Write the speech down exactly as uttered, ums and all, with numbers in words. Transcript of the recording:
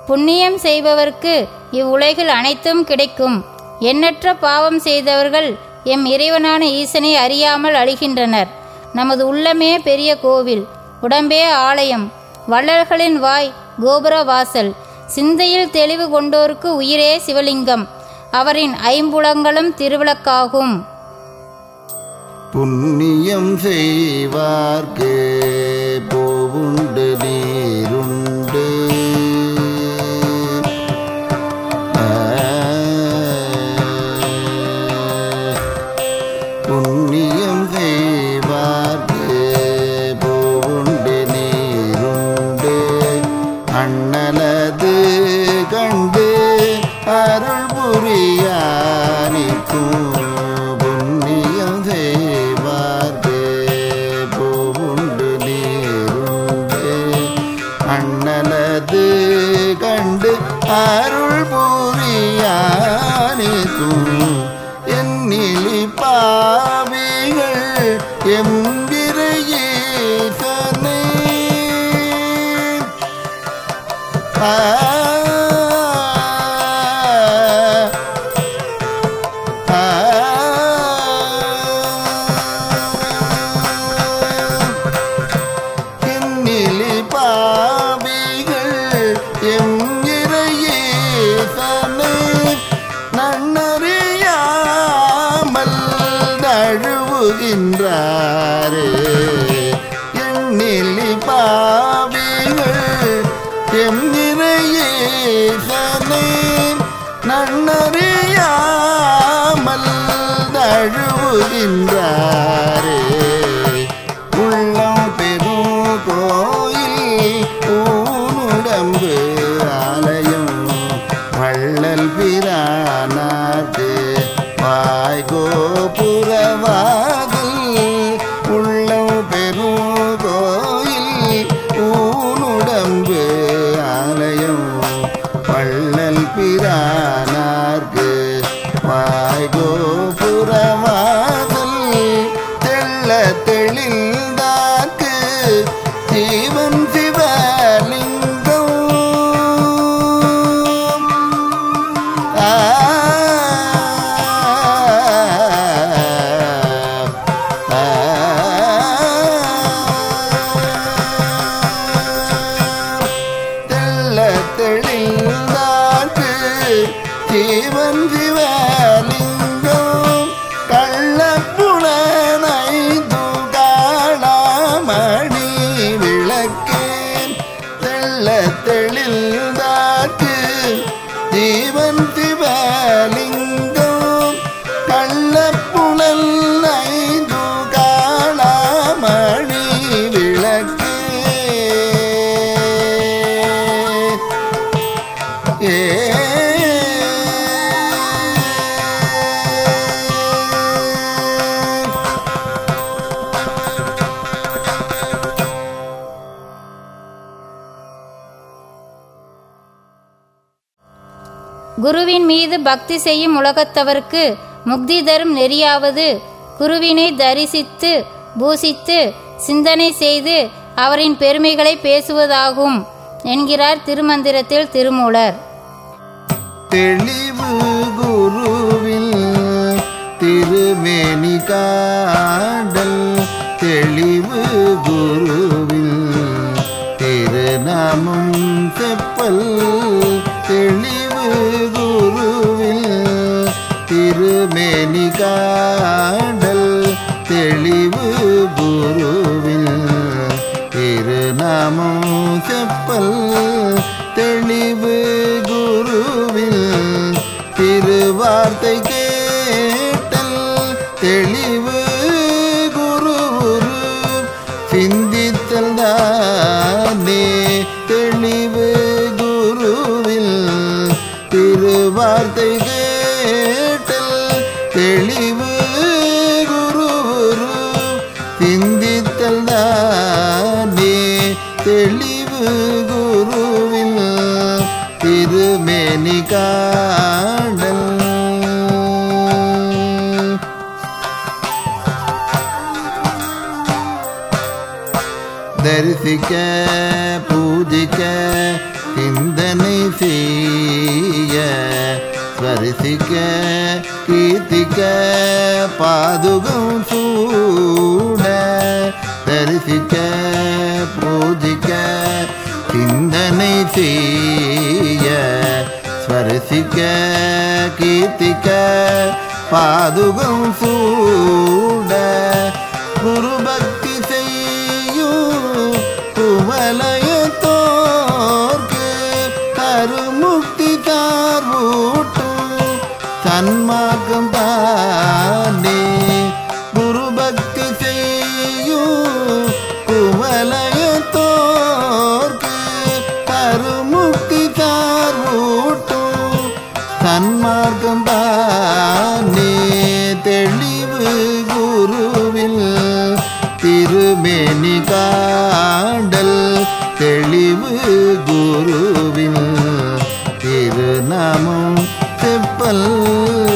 புண்ணியம் செய்பவர்க்கு இவ்வுலகில் அனைத்தும் கிடைக்கும். எண்ணற்ற பாவம் செய்தவர்கள் எம் இறைவனான ஈசனை அறியாமல் அழிகின்றனர். நமது உள்ளமே பெரிய கோவில், உடம்பே ஆலயம், வள்ளல்களின் வாய் கோபுர வாசல். சிந்தையில் தெளிவு கொண்டோருக்கு உயிரே சிவலிங்கம், அவரின் ஐம்புலங்களும் திருவிளக்காகும். புண்ணியம் செய்வார்க்கு போவுண்டு நீருண்டு, புண்ணியம் செய்வார்க்கு போவுண்டு நீருண்டு, அண்ணலது கண்டு அருள் புரியானிக்கும். புண்ணியம் செய்வார்க்கு போவுண்டு நீருண்டு, அண்ணலது கண்டு அருள் புரியானிக்கும். என்னிலி பாவிகள் எம்பிரையேசனை ஆ எண்ணிலி பாவிகள் எம் இறையேசனை நன்னறியாமல் தழுவுகின்றாரே. உள்ளம் பெரும் கோயில் ஊனுடம்பு ஆலயம், வள்ளல் பிரானார்க்கு வாய் கோபுரவாதல். உள்ளம் பெரும் கோயில் ஊனுடம்பு ஆலயம், வள்ளல் பிரானார்க்கு வாய் கோபுரவாதல். தெள்ள தெளிந்தார்க்கு ஜீவன் சிவலிங்கம். ஆ ஜீவன் சிவலிங்கம். கள்ளப்புலனைந்து காளாமணி விளக்கேன், தெள்ள தெளிந்தார்க்கு ஜீவன் சிவலிங்கம். கள்ளப்புலல் ஐந்து காளாமணி விளக்கே ஏ குருவின் மீது பக்தி செய்யும் உலகத்தவர்க்கு முக்தி தரும் நெறியாவது குருவினை தரிசித்து பூசித்து சிந்தனை செய்து அவரின் பெருமைகளை பேசுவதாகும் என்கிறார் திருமந்திரத்தில் திருமூலர். தெளிவு குருவில் திருமேனி காடல், தெளிவு குருவில் திருநாமம் செப்பல். தெளிவு குருவில் திருமேனி காடல், தெளிவு குருவில் திருநாமம் செப்பல். தெளிவு குருவில் திருவார்த்தை கேட்டல், தெளிவு குரு சிந்தித்தல் தானே. தெளிவு குருவில் திருவார்த்தை கேட்டல், தெளிவு குரு சிந்தித்தல் தானே. தெளிவு குருவில் திருமேனி காடல். தரிசிக்க பூஜிக்க சிந்தனை கீர்த்திக்க பாதுகம் சூட தரிசிக்க பூஜிக்க சிந்தனை செய்ய ஸ்வரசிக்க கீர்த்திக்க பாதுகம் சூட குரு பக்தி செய்யும் குவலயத்தோர்க்கு கருமுக்தி தார்வூட்டும் சன்மார்க்கம் தானே குரு பக்தி செய்யும் குவலயத்தோர்க்கு கருமுக்தி தார்வூட்டும் சன்மார்க்கம் தானே தெளிவு குருவில் திருமேனி காண்டல் தெளிவு குருவில் திருநாமம் செப்பல்